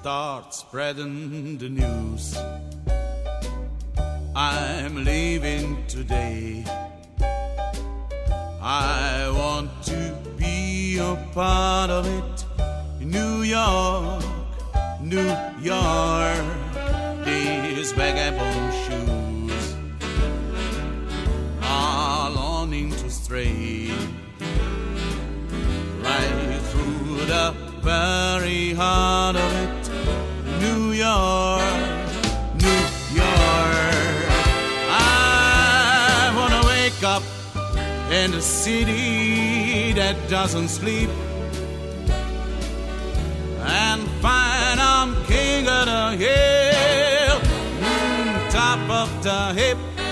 start spreading the news. I'm leaving today. I want to be a part of it. New York, New York, these vagabond shoes are longing to stray right through the very heart of it. New York, New York. I wanna wake up in a city that doesn't sleep and find I'm king of the hill, top of the hip.